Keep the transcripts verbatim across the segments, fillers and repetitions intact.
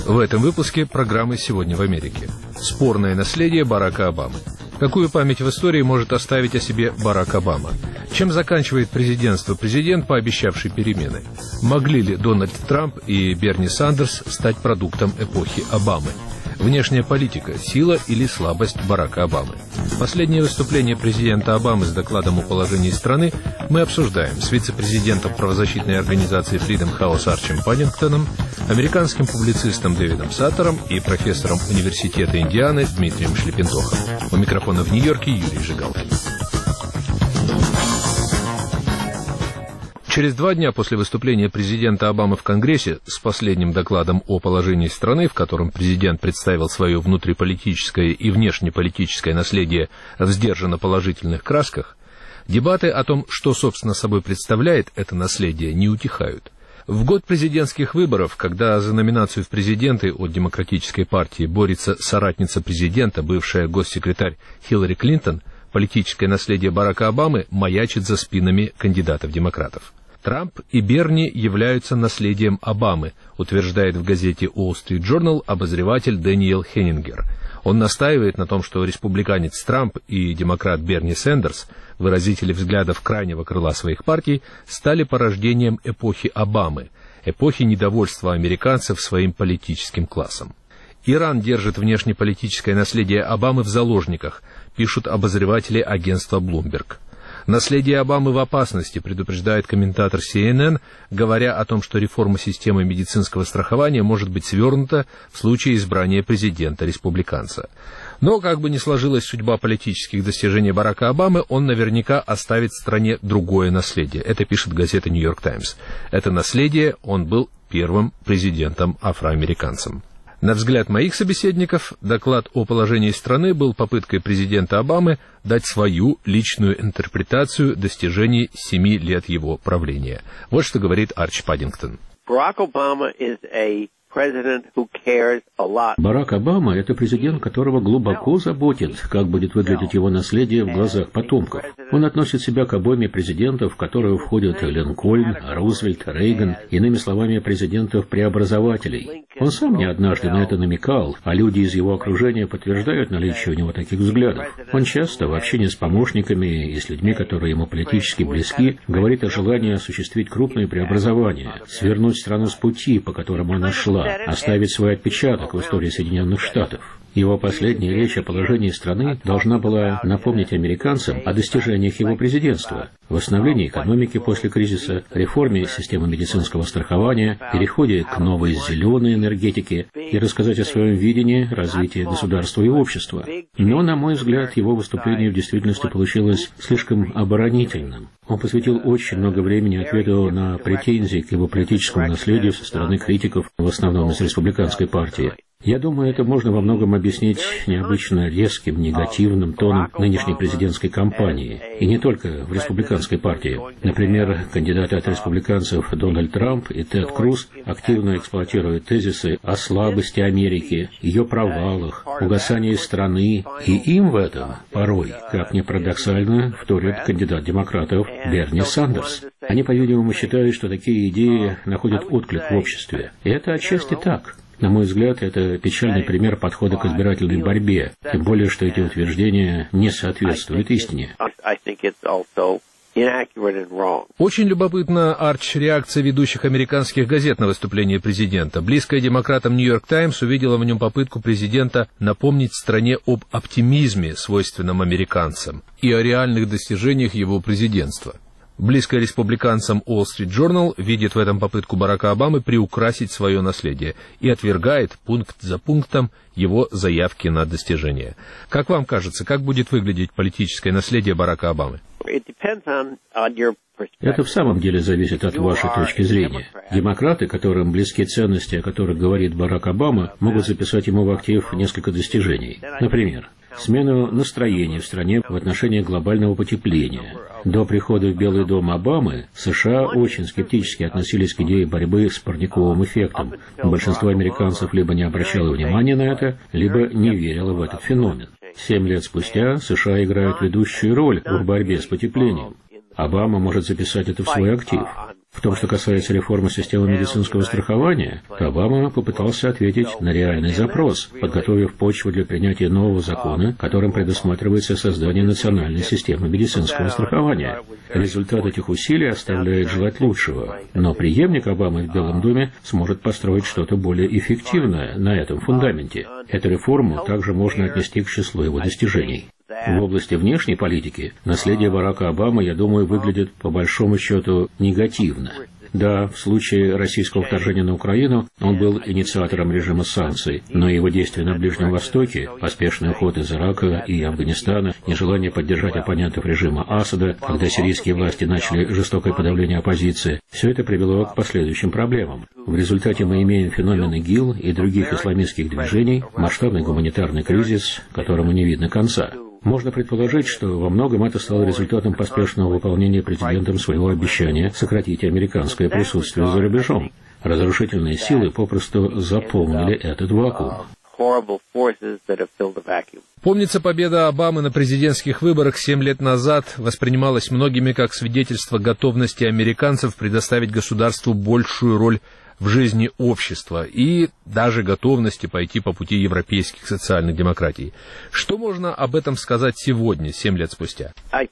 В этом выпуске программы «Сегодня в Америке». Спорное наследие Барака Обамы. Какую память в истории может оставить о себе Барак Обама? Чем заканчивает президентство президент, пообещавший перемены? Могли ли Дональд Трамп и Берни Сандерс стать продуктом эпохи Обамы? Внешняя политика – сила или слабость Барака Обамы? Последнее выступление президента Обамы с докладом о положении страны мы обсуждаем с вице-президентом правозащитной организации Freedom House Арчем Паддингтоном, американским публицистом Дэвидом Саттером и профессором Университета Индианы Дмитрием Шлепентохом. У микрофона в Нью-Йорке Юрий Жигалкин. Через два дня после выступления президента Обамы в Конгрессе с последним докладом о положении страны, в котором президент представил свое внутриполитическое и внешнеполитическое наследие в сдержанно положительных красках, дебаты о том, что, собственно, собой представляет это наследие, не утихают. В год президентских выборов, когда за номинацию в президенты от Демократической партии борется соратница президента, бывшая госсекретарь Хиллари Клинтон, политическое наследие Барака Обамы маячит за спинами кандидатов-демократов. Трамп и Берни являются наследием Обамы, утверждает в газете Wall Street Journal обозреватель Дэниел Хеннингер. Он настаивает на том, что республиканец Трамп и демократ Берни Сандерс, выразители взглядов крайнего крыла своих партий, стали порождением эпохи Обамы, эпохи недовольства американцев своим политическим классом. Иран держит внешнеполитическое наследие Обамы в заложниках, пишут обозреватели агентства Bloomberg. Наследие Обамы в опасности, предупреждает комментатор си эн эн, говоря о том, что реформа системы медицинского страхования может быть свернута в случае избрания президента-республиканца. Но, как бы ни сложилась судьба политических достижений Барака Обамы, он наверняка оставит стране другое наследие. Это пишет газета «Нью-Йорк Таймс». Это наследие он был первым президентом-афроамериканцем. На взгляд моих собеседников, доклад о положении страны был попыткой президента Обамы дать свою личную интерпретацию достижений семи лет его правления. Вот что говорит Арч Паддингтон. Барак Обама – это президент, которого глубоко заботит, как будет выглядеть его наследие в глазах потомков. Он относит себя к обойме президентов, в которые входят Линкольн, Рузвельт, Рейган, иными словами, президентов-преобразователей. Он сам не однажды на это намекал, а люди из его окружения подтверждают наличие у него таких взглядов. Он часто в общении с помощниками и с людьми, которые ему политически близки, говорит о желании осуществить крупные преобразования, свернуть страну с пути, по которому она шла, оставить свой отпечаток в истории Соединенных Штатов. Его последняя речь о положении страны должна была напомнить американцам о достижениях его президентства, восстановлении экономики после кризиса, реформе системы медицинского страхования, переходе к новой зеленой энергетике и рассказать о своем видении развития государства и общества. Но, на мой взгляд, его выступление в действительности получилось слишком оборонительным. Он посвятил очень много времени ответу на претензии к его политическому наследию со стороны критиков, в основном из республиканской партии. Я думаю, это можно во многом объяснить необычно резким, негативным тоном нынешней президентской кампании. И не только в республиканской партии. Например, кандидаты от республиканцев Дональд Трамп и Тед Круз активно эксплуатируют тезисы о слабости Америки, ее провалах, угасании страны, и им в этом порой, как ни парадоксально, вторит кандидат демократов Берни Сандерс. Они, по-видимому, считают, что такие идеи находят отклик в обществе. И это отчасти так. На мой взгляд, это печальный пример подхода к избирательной борьбе, тем более, что эти утверждения не соответствуют истине. Очень любопытна, Арч, реакция ведущих американских газет на выступление президента. Близкая демократам «Нью-Йорк Таймс» увидела в нем попытку президента напомнить стране об оптимизме, свойственном американцам, и о реальных достижениях его президентства. Близкая республиканцам Wall Street Journal видит в этом попытку Барака Обамы приукрасить свое наследие и отвергает пункт за пунктом его заявки на достижения. Как вам кажется, как будет выглядеть политическое наследие Барака Обамы? Это в самом деле зависит от вашей точки зрения. Демократы, которым близки ценности, о которых говорит Барак Обама, могут записать ему в актив несколько достижений. Например, смену настроения в стране в отношении глобального потепления. До прихода в Белый дом Обамы США очень скептически относились к идее борьбы с парниковым эффектом. Большинство американцев либо не обращало внимания на это, либо не верило в этот феномен. Семь лет спустя США играют ведущую роль в борьбе с потеплением. Обама может записать это в свой актив. В том, что касается реформы системы медицинского страхования, то Обама попытался ответить на реальный запрос, подготовив почву для принятия нового закона, которым предусматривается создание национальной системы медицинского страхования. Результат этих усилий оставляет желать лучшего, но преемник Обамы в Белом доме сможет построить что-то более эффективное на этом фундаменте. Эту реформу также можно отнести к числу его достижений. В области внешней политики наследие Барака Обамы, я думаю, выглядит по большому счету негативно. Да, в случае российского вторжения на Украину он был инициатором режима санкций, но его действия на Ближнем Востоке, поспешный уход из Ирака и Афганистана, нежелание поддержать оппонентов режима Асада, когда сирийские власти начали жестокое подавление оппозиции, все это привело к последующим проблемам. В результате мы имеем феномен ИГИЛ и других исламистских движений, масштабный гуманитарный кризис, которому не видно конца. Можно предположить, что во многом это стало результатом поспешного выполнения президентом своего обещания сократить американское присутствие за рубежом. Разрушительные силы попросту заполнили этот вакуум. Помнится, победа Обамы на президентских выборах семь лет назад воспринималась многими как свидетельство готовности американцев предоставить государству большую роль в жизни общества и даже готовности пойти по пути европейских социальных демократий. Что можно об этом сказать сегодня, семь лет спустя?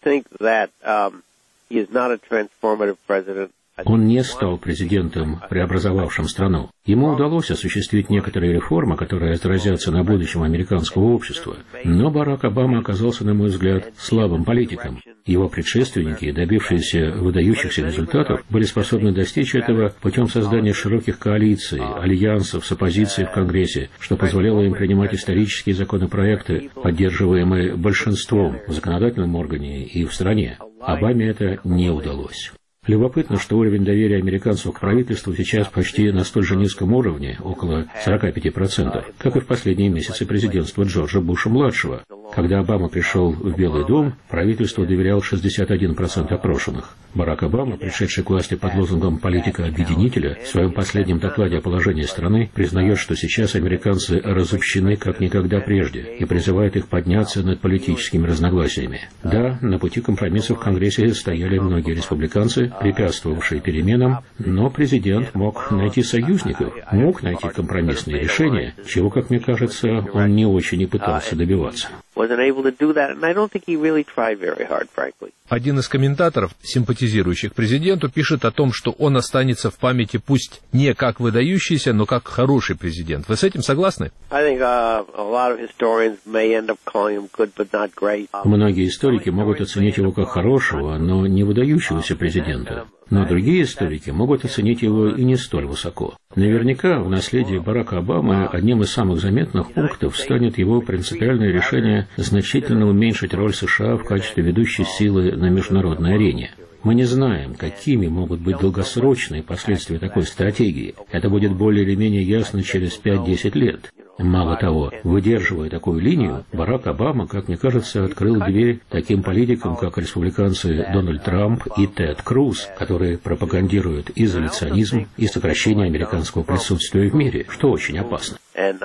Он не стал президентом, преобразовавшим страну. Ему удалось осуществить некоторые реформы, которые отразятся на будущем американского общества. Но Барак Обама оказался, на мой взгляд, слабым политиком. Его предшественники, добившиеся выдающихся результатов, были способны достичь этого путем создания широких коалиций, альянсов с оппозицией в Конгрессе, что позволяло им принимать исторические законопроекты, поддерживаемые большинством в законодательном органе и в стране. Обаме это не удалось. Любопытно, что уровень доверия американцев к правительству сейчас почти на столь же низком уровне, около сорок пять процентов, как и в последние месяцы президентства Джорджа Буша-младшего. Когда Обама пришел в Белый дом, правительству доверял шестьдесят один процент опрошенных. Барак Обама, пришедший к власти под лозунгом «политика-объединителя», в своем последнем докладе о положении страны признает, что сейчас американцы разобщены как никогда прежде и призывает их подняться над политическими разногласиями. Да, на пути компромисса в Конгрессе стояли многие республиканцы, препятствовавшие переменам, но президент мог найти союзников, мог найти компромиссные решения, чего, как мне кажется, он не очень и пытался добиваться. Один из комментаторов, симпатизирующих президенту, пишет о том, что он останется в памяти пусть не как выдающийся, но как хороший президент. Вы с этим согласны? Многие историки могут оценить его как хорошего, но не выдающегося президента. Но другие историки могут оценить его и не столь высоко. Наверняка в наследии Барака Обамы одним из самых заметных пунктов станет его принципиальное решение значительно уменьшить роль США в качестве ведущей силы на международной арене. Мы не знаем, какими могут быть долгосрочные последствия такой стратегии. Это будет более или менее ясно через пять-десять лет. Мало того, выдерживая такую линию, Барак Обама, как мне кажется, открыл дверь таким политикам, как республиканцы Дональд Трамп и Тед Круз, которые пропагандируют изоляционизм и сокращение американского присутствия в мире, что очень опасно.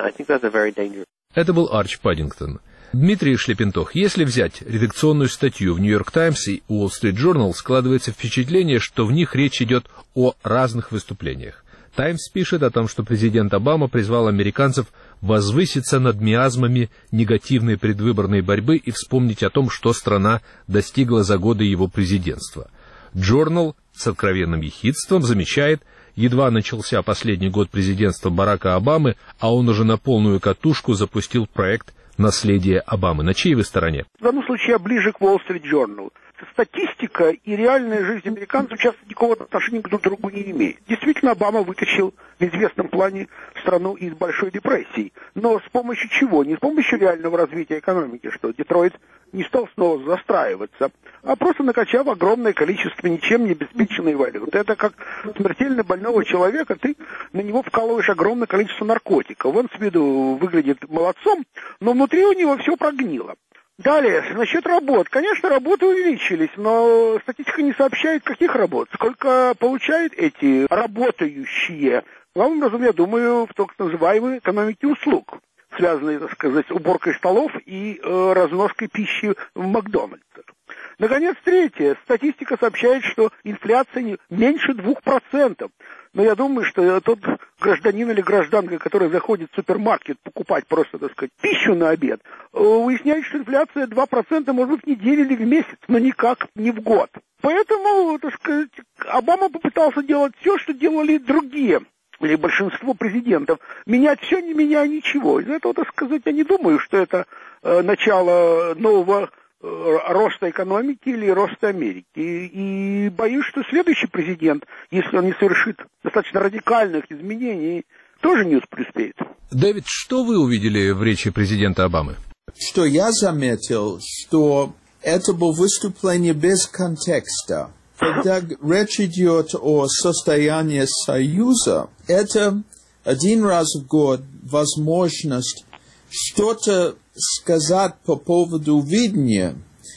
Это был Арч Паддингтон. Дмитрий Шлепентох, если взять редакционную статью в Нью-Йорк Таймс и Уолл Стрит Джорнал, складывается впечатление, что в них речь идет о разных выступлениях. Таймс пишет о том, что президент Обама призвал американцев возвыситься над миазмами негативной предвыборной борьбы и вспомнить о том, что страна достигла за годы его президентства. Джорнал с откровенным ехидством замечает, едва начался последний год президентства Барака Обамы, а он уже на полную катушку запустил проект «Наследие Обамы». На чьей вы стороне? В данном случае я ближе к Wall Street Journal. Статистика и реальная жизнь американцев часто никакого отношения друг к другу не имеет. Действительно, Обама вытащил в известном плане страну из Большой депрессии. Но с помощью чего? Не с помощью реального развития экономики, что Детройт не стал снова застраиваться, а просто накачав огромное количество ничем не обеспеченной валюты. Это как смертельно больного человека, ты на него вкалываешь огромное количество наркотиков. Он с виду выглядит молодцом, но внутри у него все прогнило. Далее, насчет работ. Конечно, работы увеличились, но статистика не сообщает, каких работ. Сколько получают эти работающие. Главным образом, я думаю, в так называемой экономике услуг, связанной, так сказать, с уборкой столов и э, разноской пищи в Макдональдсах. Наконец, третье. Статистика сообщает, что инфляция меньше двух процентов. Но я думаю, что тот гражданин или гражданка, который заходит в супермаркет покупать просто, так сказать, пищу на обед, выясняет, что инфляция два процента может быть в неделю или в месяц, но никак не в год. Поэтому, так сказать, Обама попытался делать все, что делали другие, или большинство президентов. Менять все, не меняя ничего. Из-за этого, так сказать, я не думаю, что это э, начало нового роста экономики или роста Америки. И, и боюсь, что следующий президент, если он не совершит достаточно радикальных изменений, тоже не преуспеет. Дэвид, что вы увидели в речи президента Обамы? Что я заметил, что это было выступление без контекста. Когда речь идет о состоянии Союза, это один раз в год возможность что-то сказать по поводу видения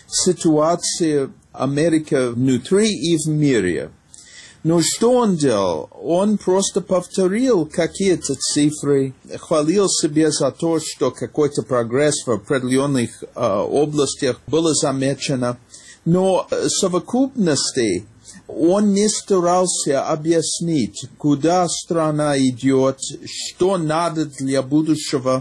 ситуации Америки внутри и в мире. Но что он делал? Он просто повторил какие-то цифры, хвалил себя за то, что какой-то прогресс в определенных э, областях был замечен. Но в совокупности он не старался объяснить, куда страна идет, что надо для будущего.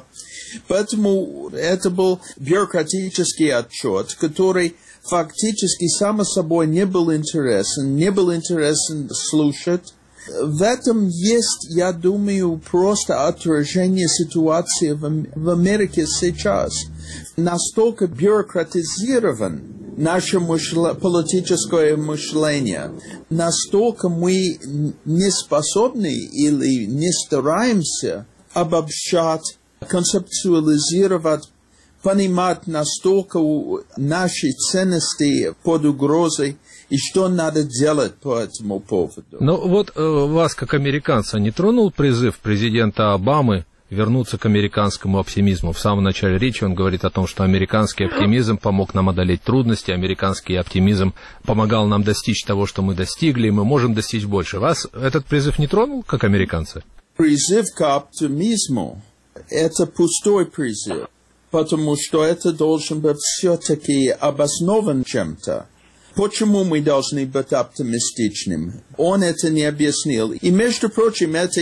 Поэтому это был бюрократический отчет, который фактически само собой не был интересен, не был интересен слушать. В этом есть, я думаю, просто отражение ситуации в, в Америке сейчас. Настолько бюрократизирован наше мышле, политическое мышление, настолько мы не способны или не стараемся обобщать, концептуализировать, понимать настолько наши ценности под угрозой и что надо делать по этому поводу. Ну вот э, вас, как американца, не тронул призыв президента Обамы вернуться к американскому оптимизму? В самом начале речи он говорит о том, что американский оптимизм помог нам одолеть трудности, американский оптимизм помогал нам достичь того, что мы достигли, и мы можем достичь больше. Вас этот призыв не тронул, как американца? Призыв к оптимизму – это пустой призыв, потому что это должен быть все-таки обоснован чем-то. Почему мы должны быть оптимистичными? Он это не объяснил. И, между прочим, это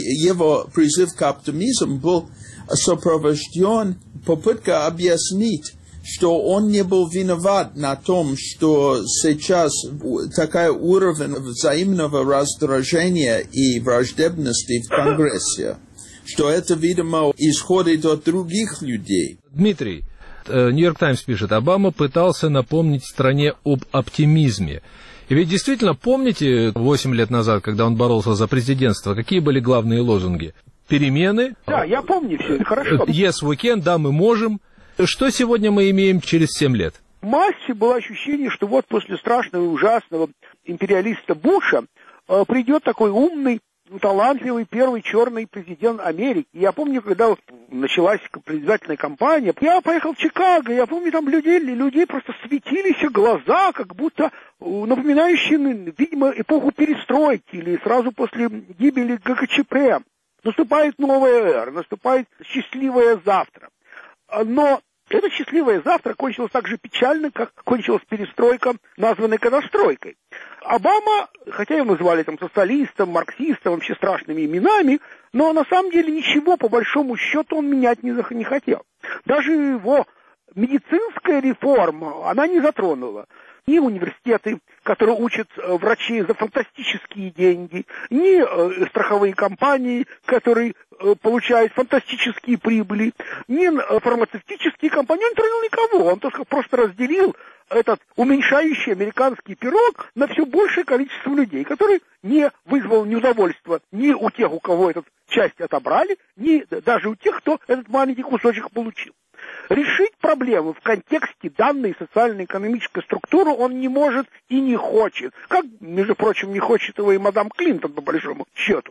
его призыв к оптимизму был сопровожден попыткой объяснить, что он не был виноват на том, что сейчас такой уровень взаимного раздражения и враждебности в Конгрессе, что это, видимо, исходит от других людей. Дмитрий, Нью-Йорк Таймс пишет, Обама пытался напомнить стране об оптимизме. И ведь действительно, помните, восемь лет назад, когда он боролся за президентство, какие были главные лозунги? Перемены. Да, я помню все, это хорошо. Yes, we can, да, мы можем. Что сегодня мы имеем через семь лет? В массе было ощущение, что вот после страшного и ужасного империалиста Буша э, придет такой умный, талантливый первый черный президент Америки. Я помню, когда началась предвыборная кампания, я поехал в Чикаго, я помню, там людей, людей просто светились глаза, как будто напоминающие, видимо, эпоху перестройки или сразу после гибели ГКЧП. Наступает новая эра, наступает счастливое завтра. Но это счастливое завтра кончилось так же печально, как кончилась перестройка, названная катастройкой. Обама, хотя его называли там социалистом, марксистом, вообще страшными именами, но на самом деле ничего по большому счету он менять не, не хотел. Даже его медицинская реформа, она не затронула ни университеты, которые учат врачей за фантастические деньги, ни э, страховые компании, которые э, получают фантастические прибыли, ни э, фармацевтические компании. Он не тронул никого, он только просто разделил этот уменьшающий американский пирог на все большее количество людей, который не вызвал неудовольствия ни у тех, у кого эту часть отобрали, ни даже у тех, кто этот маленький кусочек получил. Решить проблему в контексте данной социально-экономической структуры он не может и не хочет. Как, между прочим, не хочет его и мадам Клинтон, по большому счету.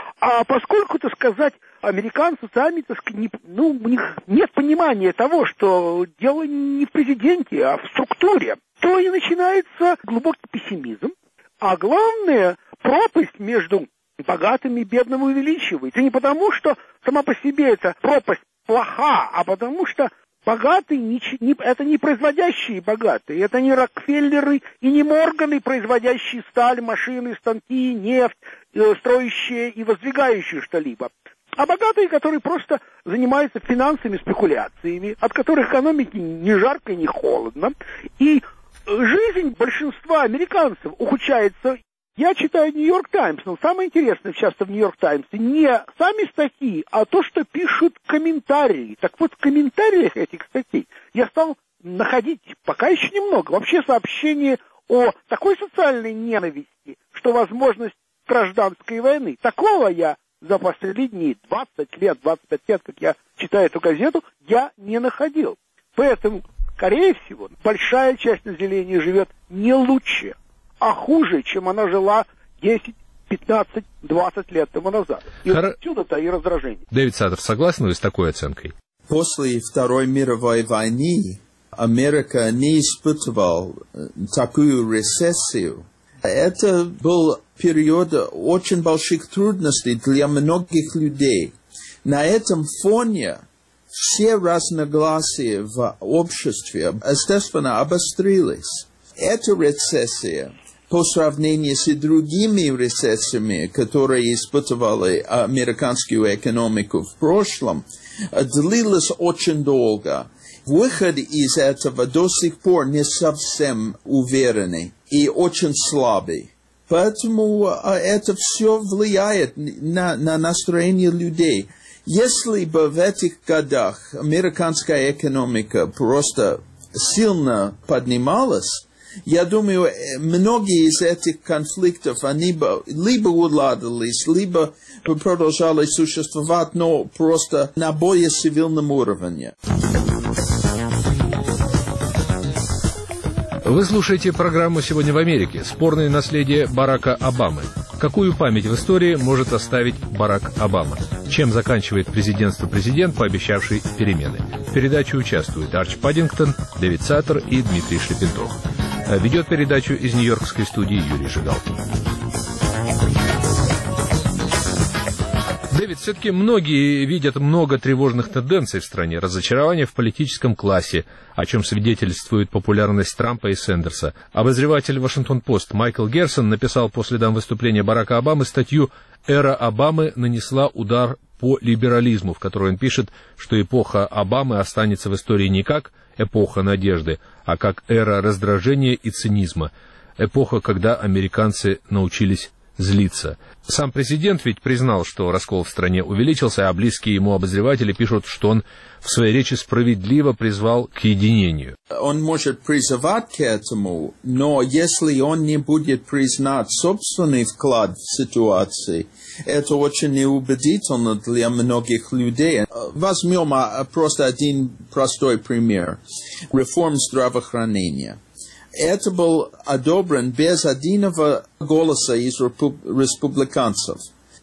А поскольку, так сказать, американцы сами, так сказать, не, ну, у них нет понимания того, что дело не в президенте, а в структуре, то и начинается глубокий пессимизм. А главное, пропасть между богатыми и бедными увеличивается. И не потому, что сама по себе эта пропасть плоха, а потому что Богатые, не, не, это не производящие богатые, это не Рокфеллеры и не Морганы, производящие сталь, машины, станки, нефть, э, строящие и воздвигающие что-либо. А богатые, которые просто занимаются финансовыми спекуляциями, от которых экономике ни жарко, ни холодно. И жизнь большинства американцев ухудшается. Я читаю «Нью-Йорк Таймс», но самое интересное часто в «Нью-Йорк Таймс» не сами статьи, а то, что пишут комментарии. Так вот, в комментариях этих статей я стал находить пока еще немного. Вообще сообщения о такой социальной ненависти, что возможность гражданской войны. Такого я за последние двадцать лет, двадцать пять лет, как я читаю эту газету, я не находил. Поэтому, скорее всего, большая часть населения живет не лучше, а хуже, чем она жила десять, пятнадцать, двадцать лет тому назад. И Хор... отсюда-то и раздражение. Дэвид Саттер, согласны вы с такой оценкой? После Второй мировой войны Америка не испытывала такую рецессию. Это был период очень больших трудностей для многих людей. На этом фоне все разногласия в обществе, естественно, обострились. Эта рецессия, по сравнению с другими рецессиями, которые испытывали американскую экономику в прошлом, длилась очень долго. Выход из этого до сих пор не совсем уверенный и очень слабый. Поэтому это все влияет на, на настроение людей. Если бы в этих годах американская экономика просто сильно поднималась, я думаю, многие из этих конфликтов, они бы либо уладились, либо продолжали существовать, но просто на более цивильном уровне. Вы слушаете программу «Сегодня в Америке». Спорное наследие Барака Обамы. Какую память в истории может оставить Барак Обама? Чем заканчивает президентство президент, пообещавший перемены? В передаче участвуют Арч Паддингтон, Дэвид Саттер и Дмитрий Шлепентов. Ведет передачу из нью-йоркской студии Юрий Жигалкин. Дэвид, все-таки многие видят много тревожных тенденций в стране, разочарование в политическом классе, о чем свидетельствует популярность Трампа и Сэндерса. Обозреватель «Вашингтон-Пост» Майкл Герсон написал по следам выступления Барака Обамы статью «Эра Обамы нанесла удар по либерализму», в которой он пишет, что эпоха Обамы останется в истории не как эпоха надежды, а как эра раздражения и цинизма, эпоха, когда американцы научились злиться. Сам президент ведь признал, что раскол в стране увеличился, а близкие ему обозреватели пишут, что он в своей речи справедливо призвал к единению. Он может призывать к этому, но если он не будет признать собственный вклад в ситуацию, это очень неубедительно для многих людей. Возьмем просто один простой пример. Реформа здравоохранения. Это был одобрен без единого голоса из республиканцев.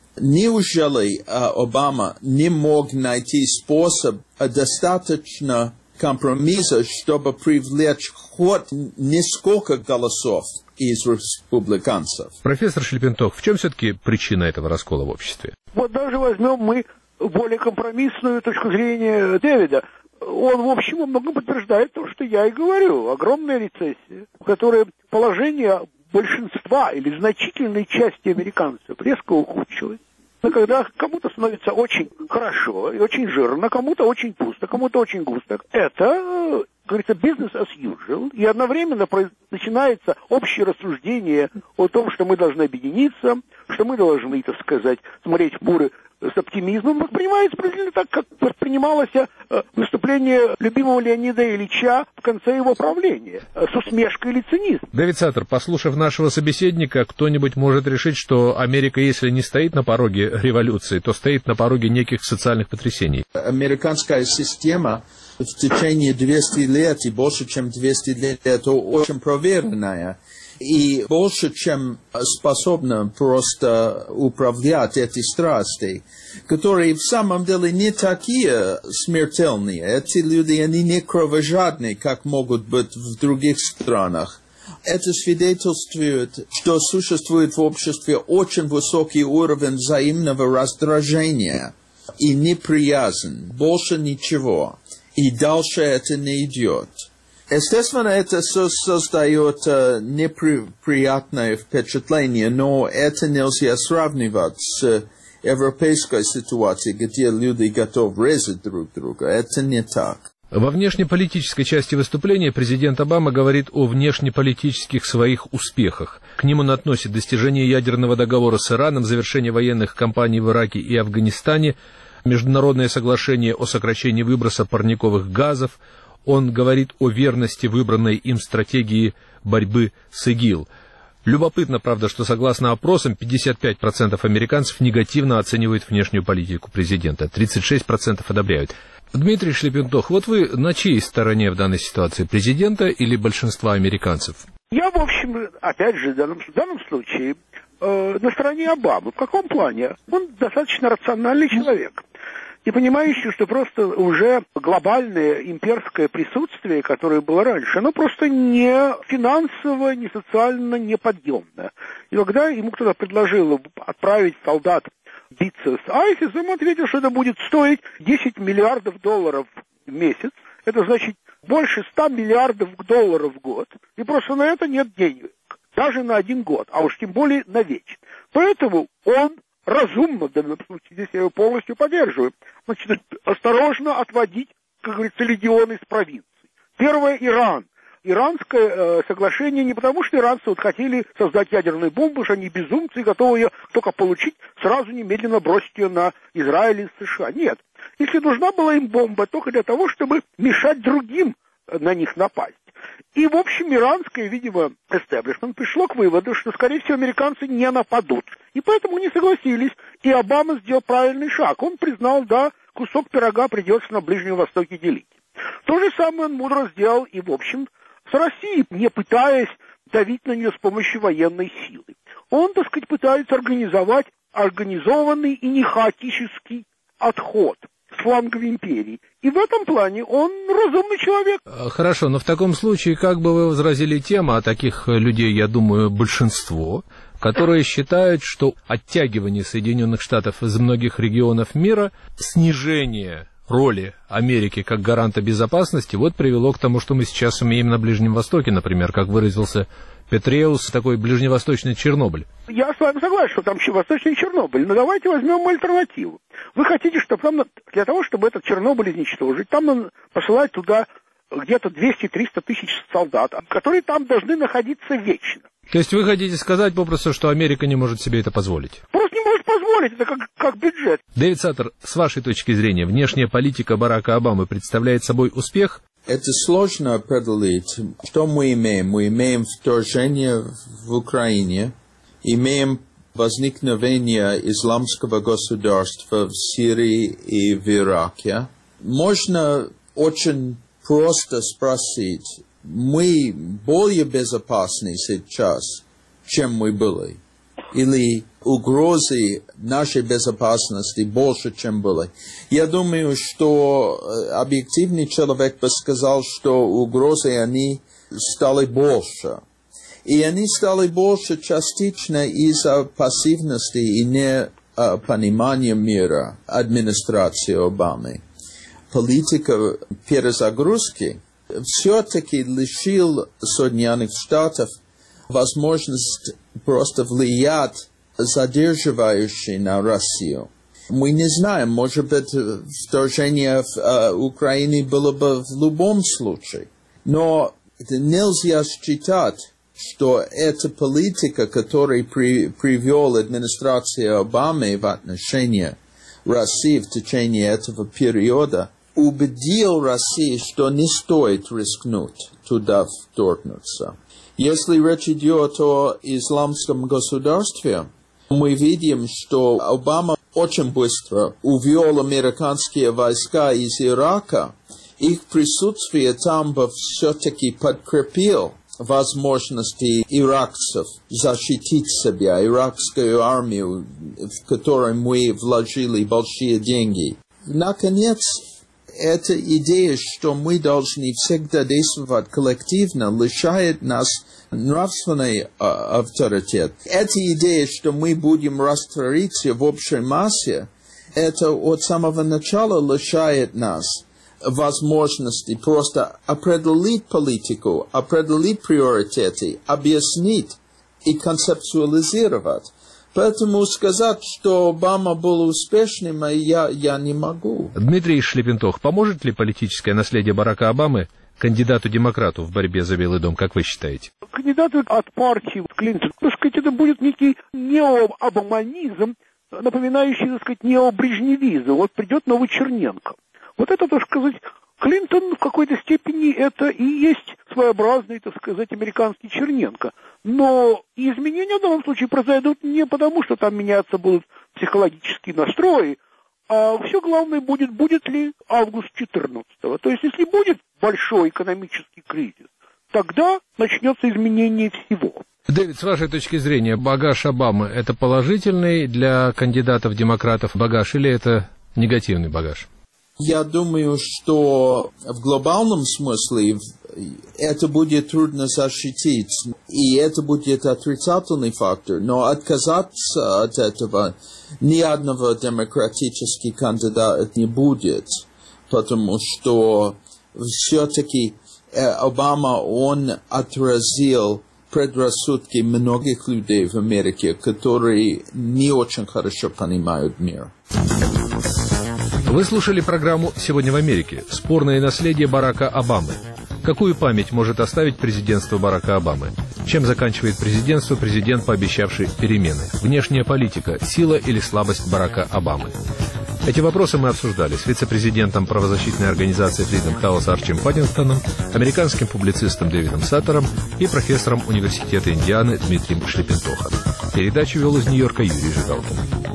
Неужели Обама не мог найти способ достаточно компромисса, чтобы привлечь хоть несколько голосов из республиканцев? Профессор Шлепентов, в чем все-таки причина этого раскола в обществе? Вот даже возьмем мы более компромиссную точку зрения Дэвида. Он, в общем, во многом подтверждает то, что я и говорю. Огромная рецессия, в которой положение большинства или значительной части американцев резко ухудшилось. Но когда кому-то становится очень хорошо и очень жирно, кому-то очень пусто, кому-то очень густо, это, говорится, business as usual. И одновременно начинается общее рассуждение о том, что мы должны объединиться, что мы должны, так сказать, смотреть в буры с оптимизмом, воспринимается приблизительно так, как воспринималось выступление любимого Леонида Ильича в конце его правления, с усмешкой или цинизмом. Дэвид Саттер, послушав нашего собеседника, кто-нибудь может решить, что Америка, если не стоит на пороге революции, то стоит на пороге неких социальных потрясений. Американская система в течение двухсот лет и больше, чем двести лет, это очень проверенная. И больше, чем способна просто управлять эти страсти, которые в самом деле не такие смертельные. Эти люди, они не кровожадные, как могут быть в других странах. Это свидетельствует, что существует в обществе очень высокий уровень взаимного раздражения и неприязнь, больше ничего. и дальше это не идет. Естественно, это создает неприятное впечатление, но это нельзя сравнивать с европейской ситуацией, где люди готовы резать друг друга. Это не так. Во внешнеполитической части выступления президент Обама говорит о внешнеполитических своих успехах. К ним он относит достижение ядерного договора с Ираном, завершение военных кампаний в Ираке и Афганистане, международное соглашение о сокращении выброса парниковых газов. Он говорит о верности выбранной им стратегии борьбы с ИГИЛ. Любопытно, правда, что согласно опросам, пятьдесят пять процентов американцев негативно оценивают внешнюю политику президента, тридцать шесть процентов одобряют. Дмитрий Шлепентох, вот вы на чьей стороне в данной ситуации, президента или большинства американцев? Я, в общем, опять же, в данном, в данном случае э, на стороне Обамы. В каком плане? Он достаточно рациональный человек. И понимающий, что просто уже глобальное имперское присутствие, которое было раньше, оно просто не финансово, не социально неподъемное. И когда ему кто-то предложил отправить солдат биться с айсис, он ответил, что это будет стоить десять миллиардов долларов в месяц. Это значит больше ста миллиардов долларов в год. И просто на это нет денег. Даже на один год, а уж тем более на вечно. Поэтому он разумно, в данном случае, здесь я его полностью поддерживаю, значит, осторожно отводить, как говорится, легионы из провинций. Первое — Иран. Иранское э, соглашение не потому, что иранцы вот хотели создать ядерную бомбу, что они безумцы и готовы ее только получить, сразу немедленно бросить ее на Израиль и США. Нет. Если нужна была им бомба, только для того, чтобы мешать другим на них напасть. И, в общем, иранское, видимо, эстеблишмент пришло к выводу, что, скорее всего, американцы не нападут. И поэтому не согласились. И Обама сделал правильный шаг. Он признал, да, кусок пирога придется на Ближнем Востоке делить. То же самое он мудро сделал и, в общем, с Россией, не пытаясь давить на нее с помощью военной силы. Он, так сказать, пытается организовать организованный и не хаотический отход с флангов империи. И в этом плане он разумный человек. Хорошо, но в таком случае, как бы вы возразили тем, а таких людей, я думаю, большинство, которые считают, что оттягивание Соединенных Штатов из многих регионов мира, снижение роли Америки как гаранта безопасности, вот привело к тому, что мы сейчас имеем на Ближнем Востоке, например, как выразился Петреус, такой ближневосточный Чернобыль. Я с вами согласен, что там восточный Чернобыль, но давайте возьмем альтернативу. Вы хотите, чтобы там, для того, чтобы этот Чернобыль изничтожить, там посылать туда где-то двести-триста тысяч солдат, которые там должны находиться вечно. То есть вы хотите сказать попросту, что Америка не может себе это позволить? Просто не может позволить, это как, как бюджет. Дэвид Саттер, с вашей точки зрения, внешняя политика Барака Обамы представляет собой успех? Это сложно определить. Что мы имеем? Мы имеем вторжение в Украине, имеем возникновение исламского государства в Сирии и в Ираке. Можно очень просто спросить, мы более безопасны сейчас, чем мы были? Или угрозы нашей безопасности больше, чем были? Я думаю, что объективный человек бы сказал, что угрозы они стали больше. И они стали больше частично из-за пассивности и непонимания мира администрации Обамы. Политика перезагрузки все-таки лишил Соединенных Штатов возможность просто влиять задерживающе на Россию. Мы не знаем, может быть, вторжение в uh, Украину было бы в любом случае. Но нельзя считать, что эта политика, которую при, привел администрация Обамы в отношении России в течение этого периода, убедил Россию, что не стоит рискнуть туда вторгнуться. Если речь идет о исламском государстве, мы видим, что Обама очень быстро увел американские войска из Ирака. Их присутствие там бы все-таки подкрепил возможности иракцев защитить себя, иракскую армию, в которой мы вложили большие деньги. Наконец, эта идея, что мы должны всегда действовать коллективно, лишает нас нравственный э, авторитет. Эта идея, что мы будем раствориться в общей массе, это от самого начала лишает нас возможности просто определить политику, определить приоритеты, объяснить и концептуализировать. Поэтому сказать, что Обама был успешным, я, я не могу. Дмитрий Шлепентох, поможет ли политическое наследие Барака Обамы кандидату-демократу в борьбе за Белый дом, как вы считаете? Кандидаты от партии Клинтон, так сказать, это будет некий неообаманизм, напоминающий, так сказать, необрежневизм. Вот придет новый Черненко. Вот это, так сказать, Клинтон в какой-то степени это и есть своеобразный, так сказать, американский Черненко. Но изменения в данном случае произойдут не потому, что там меняться будут психологические настрои, а все главное будет, будет ли август четырнадцатого. То есть, если будет большой экономический кризис, тогда начнется изменение всего. Дэвид, с вашей точки зрения, багаж Обамы – это положительный для кандидатов-демократов багаж или это негативный багаж? Я думаю, что в глобальном смысле это будет трудно защитить, и это будет отрицательный фактор. Но отказаться от этого ни одного демократического кандидата не будет, потому что все-таки Обама, он отразил предрассудки многих людей в Америке, которые не очень хорошо понимают мир. Вы слушали программу «Сегодня в Америке. Спорное наследие Барака Обамы». Какую память может оставить президентство Барака Обамы? Чем заканчивает президентство президент, пообещавший перемены? Внешняя политика – сила или слабость Барака Обамы? Эти вопросы мы обсуждали с вице-президентом правозащитной организации Freedom House Арчем Паддингтоном, американским публицистом Дэвидом Саттером и профессором Университета Индианы Дмитрием Шлепентохом. Передачу вел из Нью-Йорка Юрий Жигалкин.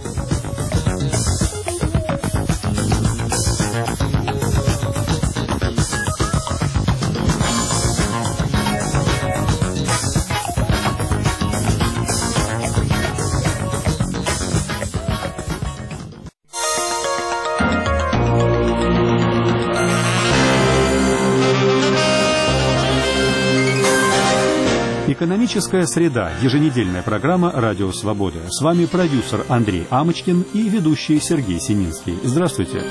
Экономическая среда. Еженедельная программа «Радио Свобода». С вами продюсер Андрей Амочкин и ведущий Сергей Сининский. Здравствуйте.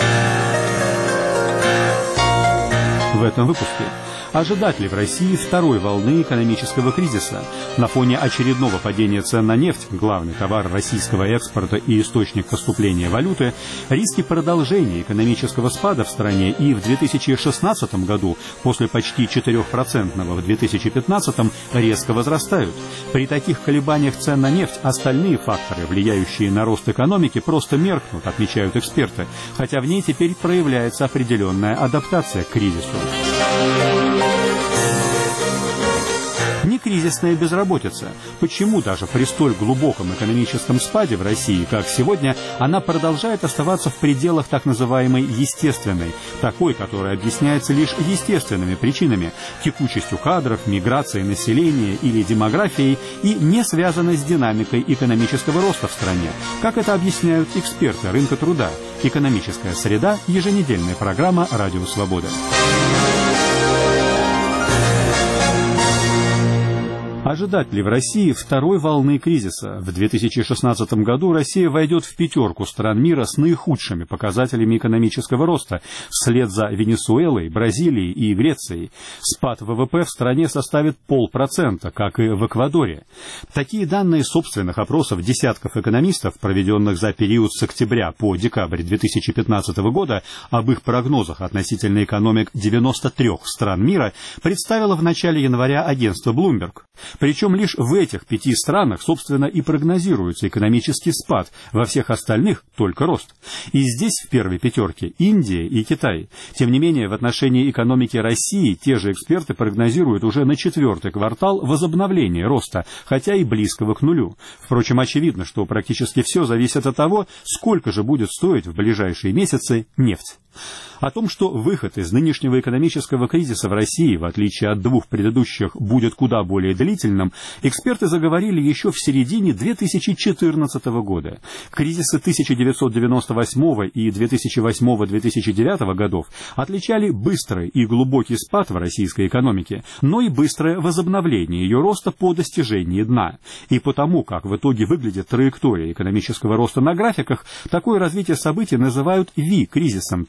В этом выпуске. Ожидать ли в России второй волны экономического кризиса? На фоне очередного падения цен на нефть, главный товар российского экспорта и источник поступления валюты, риски продолжения экономического спада в стране и в две тысячи шестнадцатом году, после почти четырехпроцентного в две тысячи пятнадцатом, резко возрастают. При таких колебаниях цен на нефть остальные факторы, влияющие на рост экономики, просто меркнут, отмечают эксперты, хотя в ней теперь проявляется определенная адаптация к кризису. Некризисная безработица. Почему даже при столь глубоком экономическом спаде в России, как сегодня, она продолжает оставаться в пределах так называемой естественной, такой, которая объясняется лишь естественными причинами, текучестью кадров, миграцией населения или демографией, и не связана с динамикой экономического роста в стране, как это объясняют эксперты рынка труда. Экономическая среда. Еженедельная программа «Радио Свобода». Ожидать ли в России второй волны кризиса? В две тысячи шестнадцатом году Россия войдет в пятерку стран мира с наихудшими показателями экономического роста, вслед за Венесуэлой, Бразилией и Грецией. Спад ВВП в стране составит полпроцента, как и в Эквадоре. Такие данные собственных опросов десятков экономистов, проведенных за период с октября по декабрь две тысячи пятнадцатого года, об их прогнозах относительно экономик девяноста трёх стран мира, представило в начале января агентство Bloomberg. Причем лишь в этих пяти странах, собственно, и прогнозируется экономический спад, во всех остальных только рост. И здесь в первой пятерке Индия и Китай. Тем не менее, в отношении экономики России те же эксперты прогнозируют уже на четвертый квартал возобновление роста, хотя и близкого к нулю. Впрочем, очевидно, что практически все зависит от того, сколько же будет стоить в ближайшие месяцы нефть. О том, что выход из нынешнего экономического кризиса в России, в отличие от двух предыдущих, будет куда более длительным, эксперты заговорили еще в середине две тысячи четырнадцатого года. Кризисы тысяча девятьсот девяносто восьмого и две тысячи восьмого — две тысячи девятого годов отличали быстрый и глубокий спад в российской экономике, но и быстрое возобновление ее роста по достижении дна. И потому, как в итоге выглядит траектория экономического роста на графиках, такое развитие событий называют V-кризисом, то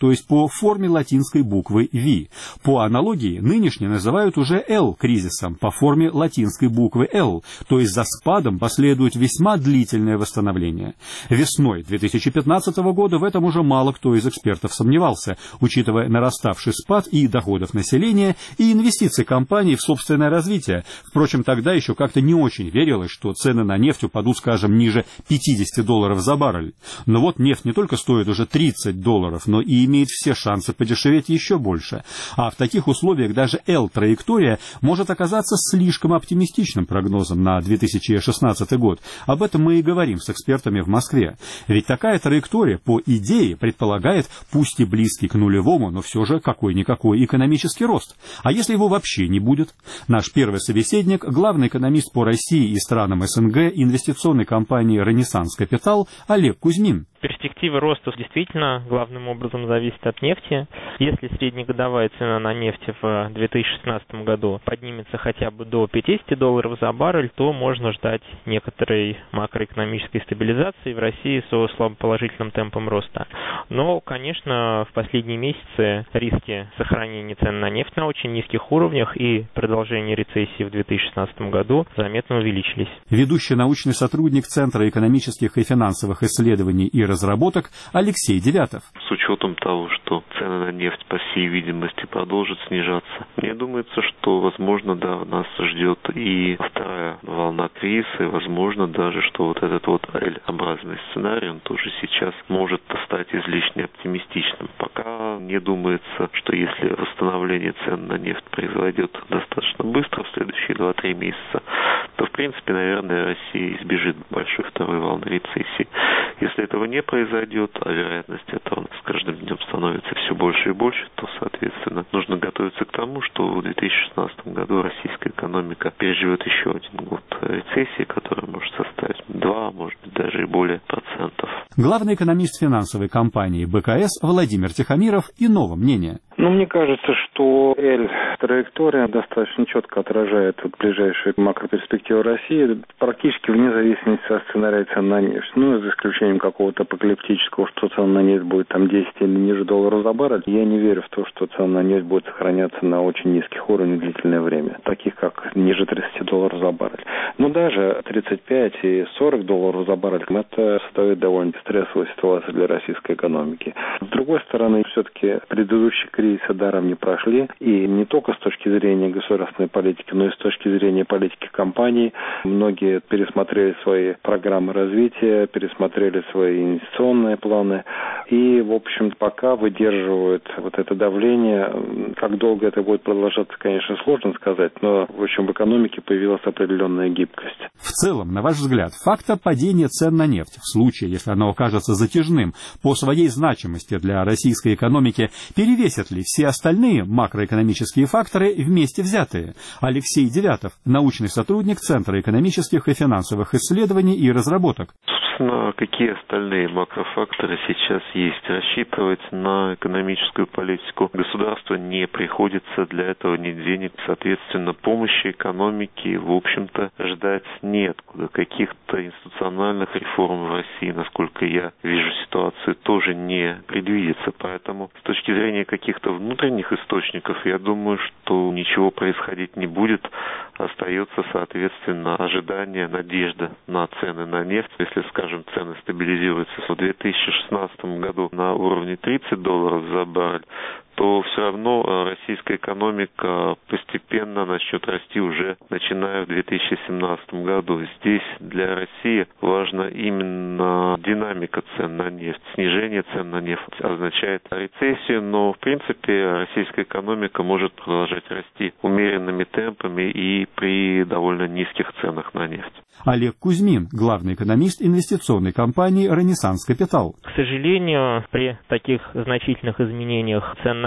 то есть по форме латинской буквы V. По аналогии, нынешний называют уже L-кризисом, по форме латинской буквы L, то есть за спадом последует весьма длительное восстановление. Весной две тысячи пятнадцатого года в этом уже мало кто из экспертов сомневался, учитывая нараставший спад и доходов населения, и инвестиций компаний в собственное развитие. Впрочем, тогда еще как-то не очень верилось, что цены на нефть упадут, скажем, ниже пятидесяти долларов за баррель. Но вот нефть не только стоит уже тридцать долларов, но и имеет все шансы подешеветь еще больше. А в таких условиях даже L-траектория может оказаться слишком оптимистичным прогнозом на две тысячи шестнадцатый год. Об этом мы и говорим с экспертами в Москве. Ведь такая траектория, по идее, предполагает, пусть и близкий к нулевому, но все же какой-никакой экономический рост. А если его вообще не будет? Наш первый собеседник, главный экономист по России и странам СНГ инвестиционной компании «Ренессанс Капитал» Олег Кузьмин. Перспективы роста действительно главным образом зависят от нефти. Если среднегодовая цена на нефть в две тысячи шестнадцатом году поднимется хотя бы до пятидесяти долларов за баррель, то можно ждать некоторой макроэкономической стабилизации в России со слабоположительным темпом роста. Но, конечно, в последние месяцы риски сохранения цен на нефть на очень низких уровнях и продолжения рецессии в две тысячи шестнадцатом году заметно увеличились. Ведущий научный сотрудник Центра экономических и финансовых исследований и разработок Алексей Девятов. С учетом того, что цены на нефть, по всей видимости, продолжат снижаться, мне думается, что, возможно, да, нас ждет и вторая волна кризиса, и, возможно, даже, что вот этот вот L-образный сценарий, он тоже сейчас может стать излишне оптимистичным. Пока не думается, что если восстановление цен на нефть произойдет достаточно быстро, в следующие два-три месяца, то, в принципе, наверное, Россия избежит большой второй волны рецессии. Если этого не произойдет, а вероятность этого с каждым днем становится все больше и больше, то, соответственно, нужно готовиться к тому, что в две тысячи шестнадцатом году российская экономика переживет еще один год рецессии, которая может составить два, может быть, даже и более процентов. Главный экономист финансовой компании БКС Владимир Тихомиров иного мнения. Ну, мне кажется, что L-траектория достаточно четко отражает вот ближайшие макроперспективы России, практически вне зависимости от сценария цен на нефть. Ну, за исключением какого-то апокалиптического, что цена на нефть будет там десять или ниже долларов за баррель. Я не верю в то, что цена на нефть будет сохраняться на очень низких уровнях длительное время, таких как ниже тридцати долларов за баррель. Но даже тридцать пять и сорок долларов за баррель, это создает довольно стрессовую ситуацию для российской экономики. С другой стороны, все-таки предыдущий кризис даром не прошли, и не только с точки зрения государственной политики, но и с точки зрения политики компаний. Многие пересмотрели свои программы развития, пересмотрели свои инвестиционные планы, и, в общем, пока выдерживают вот это давление. Как долго это будет продолжаться, конечно, сложно сказать, но, в общем, в экономике появилась определенная гибкость. В целом, на ваш взгляд, фактор падения цен на нефть, в случае, если оно окажется затяжным, по своей значимости для российской экономики, перевесит ли все остальные макроэкономические факторы вместе взятые? Алексей Девятов, научный сотрудник Центра экономических и финансовых исследований и разработок. Собственно, какие остальные макрофакторы сейчас есть? Рассчитывать на экономическую политику государства не приходится, для этого нет денег. Соответственно, помощи экономике, в общем-то, ждать неоткуда. Каких-то институциональных реформ в России, насколько я вижу ситуацию, тоже не предвидится. Поэтому с точки зрения каких-то внутренних источников, я думаю, что ничего происходить не будет. Остается, соответственно, ожидание, надежда на цены на нефть. Если, скажем, цены стабилизируются в две тысячи шестнадцатом году на уровне тридцать долларов за баррель, то все равно российская экономика постепенно начнет расти уже начиная в две тысячи семнадцатом году. Здесь для России важна именно динамика цен на нефть. Снижение цен на нефть означает рецессию, но в принципе российская экономика может продолжать расти умеренными темпами и при довольно низких ценах на нефть. Олег Кузьмин, главный экономист инвестиционной компании «Ренессанс Капитал». К сожалению, при таких значительных изменениях цен на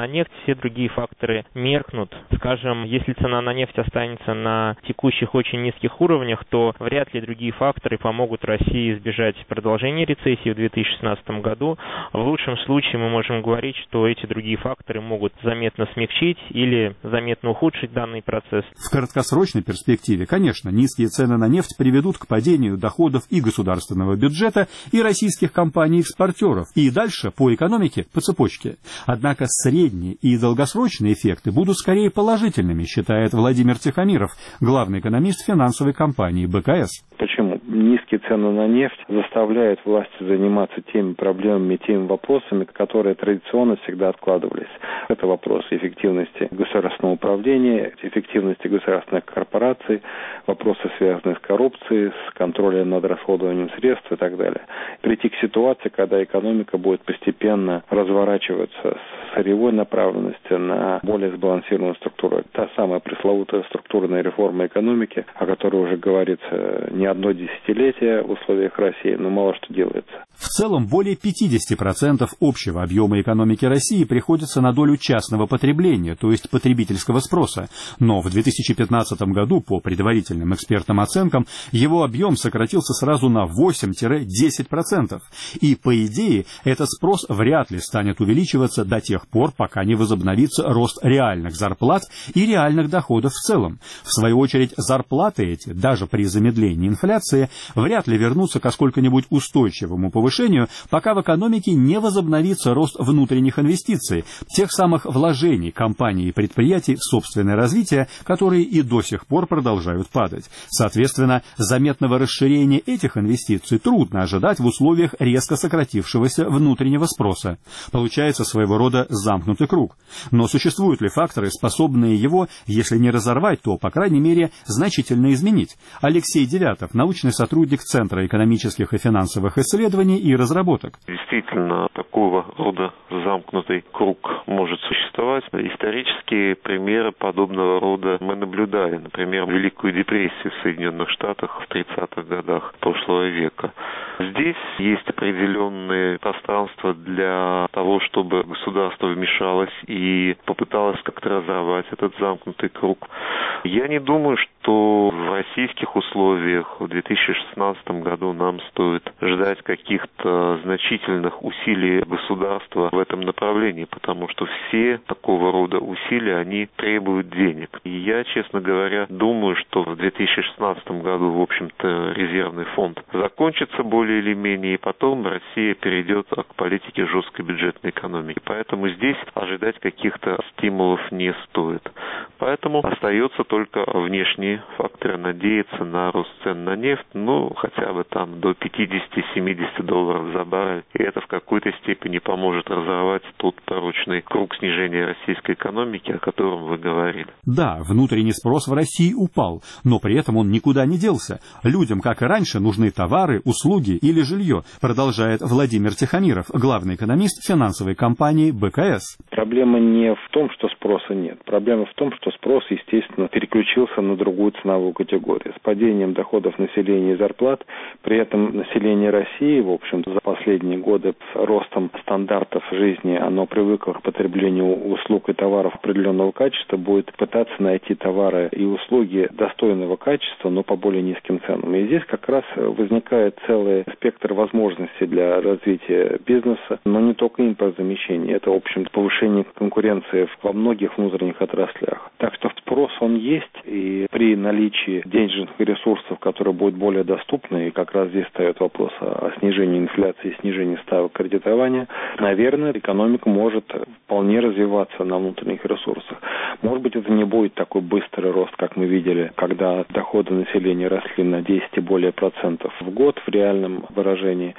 на нефть, все другие факторы меркнут. Скажем, если цена на нефть останется на текущих очень низких уровнях, то вряд ли другие факторы помогут России избежать продолжения рецессии в две тысячи шестнадцатом году. В лучшем случае мы можем говорить, что эти другие факторы могут заметно смягчить или заметно ухудшить данный процесс. В краткосрочной перспективе, конечно, низкие цены на нефть приведут к падению доходов и государственного бюджета, и российских компаний-экспортеров, и дальше по экономике по цепочке. Однако средние и долгосрочные эффекты будут скорее положительными, считает Владимир Тихомиров, главный экономист финансовой компании бэ ка эс. Почему? Низкие цены на нефть заставляют власти заниматься теми проблемами, теми вопросами, которые традиционно всегда откладывались. Это вопросы эффективности государственного управления, эффективности государственных корпораций, вопросы, связанные с коррупцией, с контролем над расходованием средств и так далее. Прийти к ситуации, когда экономика будет постепенно разворачиваться с сырьевой направленности на более сбалансированную структуру. Та самая пресловутая структурная реформа экономики, о которой уже говорится не одно десятилетие в условиях России, но мало что делается. В целом, более пятьдесят процентов общего объема экономики России приходится на долю частного потребления, то есть потребительского спроса. Но в две тысячи пятнадцатом году, по предварительным экспертным оценкам, его объем сократился сразу на восемь-десять процентов. И, по идее, этот спрос вряд ли станет увеличиваться до тех пор, пока не возобновится рост реальных зарплат и реальных доходов в целом. В свою очередь, зарплаты эти, даже при замедлении инфляции, вряд ли вернутся к сколько-нибудь устойчивому повышению, пока в экономике не возобновится рост внутренних инвестиций, тех самых вложений компаний и предприятий в собственное развитие, которые и до сих пор продолжают падать. Соответственно, заметного расширения этих инвестиций трудно ожидать в условиях резко сократившегося внутреннего спроса. Получается своего рода замкнутый круг. Но существуют ли факторы, способные его, если не разорвать, то, по крайней мере, значительно изменить? Алексей Девятов, научный сотрудник Центра экономических и финансовых исследований и разработок. Действительно, такого рода замкнутый круг может существовать. Исторические примеры подобного рода мы наблюдали. Например, Великую депрессию в Соединенных Штатах в тридцатых годах прошлого века. Здесь есть определенные пространства для того, чтобы государство вмешалось и попыталось как-то разорвать этот замкнутый круг. Я не думаю, что в российских условиях в две тысячи шестнадцатом году нам стоит ждать каких-то значительных усилий государства в этом направлении, потому что все такого рода усилия, они требуют денег. И я, честно говоря, думаю, что в две тысячи шестнадцатом году, в общем-то, резервный фонд закончится более или менее, и потом Россия перейдет к политике жесткой бюджетной экономики. Поэтому здесь ожидать каких-то стимулов не стоит. Поэтому остается только внешние факторы, надеяться на рост цен на нефть, ну, хотя бы там до пятьдесят-семьдесят долларов за баррель. И это в какой-то степени поможет разорвать тот порочный круг снижения российской экономики, о котором вы говорили. Да, внутренний спрос в России упал, но при этом он никуда не делся. Людям, как и раньше, нужны товары, услуги или жилье, продолжает Владимир Тихомиров, главный экономист финансовой компании бэ ка эс. Проблема не в том, что спроса нет. Проблема в том, что спрос, естественно, переключился на другую ценовую категорию. С падением доходов населения и зарплат, при этом население России, в общем-то, за последние годы с ростом стандартов жизни, оно привыкло к потреблению услуг и товаров определенного качества, будет пытаться найти товары и услуги достойного качества, но по более низким ценам. И здесь как раз возникает целый спектр возможностей для развития бизнеса, но не только импортозамещение. Это, в общем-то, повышение конкуренции во многих внутренних отраслях. Так что спрос он есть, и при наличии денежных ресурсов, которые будут более доступны, и как раз здесь встает вопрос о снижении инфляции и снижении ставок кредитования, наверное, экономика может вполне развиваться на внутренних ресурсах. Может быть, это не будет такой быстрый рост, как мы видели, когда доходы населения росли на десять и более процентов в год в реальном выражении,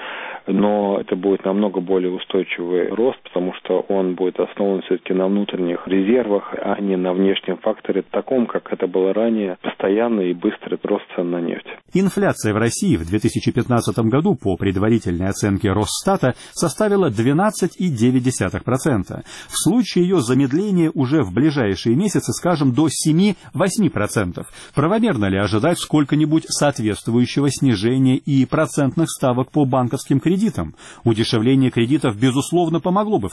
но это будет намного более устойчивый рост, потому что он будет основан все-таки на внутренних резервах, а не на внешнем факторе, таком, как это было ранее, постоянный и быстрый рост цен на нефть. Инфляция в России в две тысячи пятнадцатом году по предварительной оценке Росстата составила двенадцать целых девять десятых процента. В случае ее замедления уже в ближайшие месяцы, скажем, до семь-восемь процентов. Правомерно ли ожидать сколько-нибудь соответствующего снижения и процентных ставок по банковским кредитам? Удешевление кредитов, безусловно, помогло бы в какой-то мере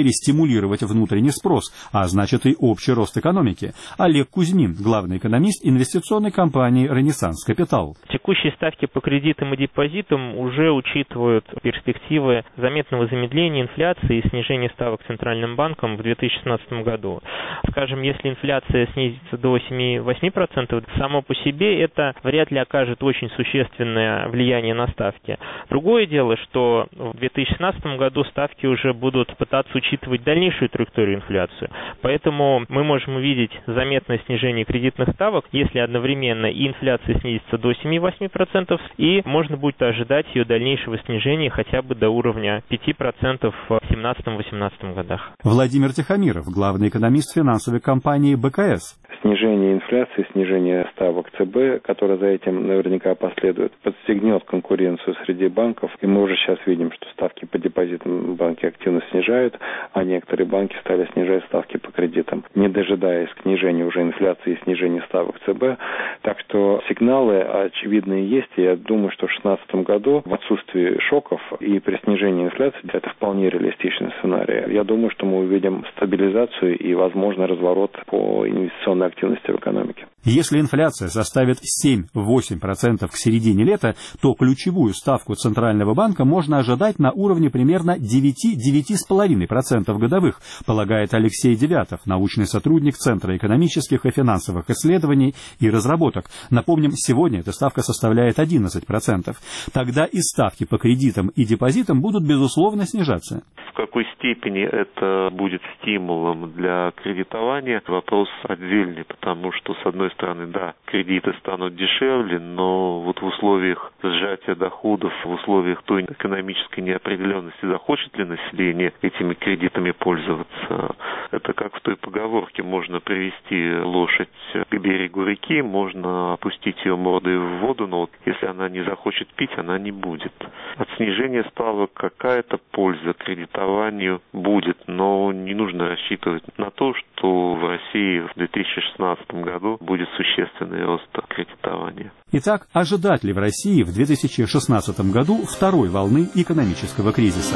мере стимулировать внутренний спрос, а значит и общий рост экономики. Олег Кузьмин, главный экономист инвестиционной компании «Ренессанс Капитал». Текущие ставки по кредитам и депозитам уже учитывают перспективы заметного замедления инфляции и снижения ставок Центральным банком в две тысячи шестнадцатом году. Скажем, если инфляция снизится до семь-восемь процентов, само по себе это вряд ли окажет очень существенное влияние на ставки. Другое дело, что в две тысячи шестнадцатом году ставки уже будут пытаться учитывать дальнейшую траекторию инфляции. Поэтому мы можем увидеть заметное снижение кредитных ставок, если одновременно и инфляция снизится до семь-восемь процентов, и можно будет ожидать ее дальнейшего снижения хотя бы до уровня пять процентов в две тысячи семнадцатом-восемнадцатом годах. Владимир Тихомиров, главный экономист финансовой компании бэ ка эс. Снижение инфляции, снижение ставок ЦБ, которое за этим наверняка последует, подстегнет конкуренцию среди банков. И мы уже сейчас видим, что ставки по депозитам банки активно снижают, а некоторые банки стали снижать ставки по кредитам, не дожидаясь снижения уже инфляции и снижения ставок ЦБ. Так что сигналы очевидные есть. И я думаю, что в две тысячи шестнадцатом году в отсутствии шоков и при снижении инфляции это вполне реалистичный сценарий. Я думаю, что мы увидим стабилизацию и, возможно, разворот по инвестиционной активности в экономике. Если инфляция составит семь-восемь процентов к середине лета, то ключевую ставку Центрального банка можно ожидать на уровне примерно девять-девять с половиной процентов годовых, полагает Алексей Девятов, научный сотрудник Центра экономических и финансовых исследований и разработок. Напомним, сегодня эта ставка составляет одиннадцать процентов. Тогда и ставки по кредитам и депозитам будут, безусловно, снижаться. В какой степени это будет стимулом для кредитования, вопрос отдельный, потому что, с одной стороны, да, кредиты станут дешевле, но вот в условиях сжатия доходов, в условиях той экономической неопределенности, захочет ли население этими кредитами пользоваться. Это как в той поговорке: можно привести лошадь к берегу реки, можно опустить ее мордой в воду, но вот если она не захочет пить, она не будет. От снижения ставок какая-то польза кредитованию будет, но не нужно рассчитывать на то, что в России в две тысячи шестнадцатом году будет существенный рост кредитования. Итак, ожидать ли в России в две тысячи шестнадцатом году второй волны экономического кризиса?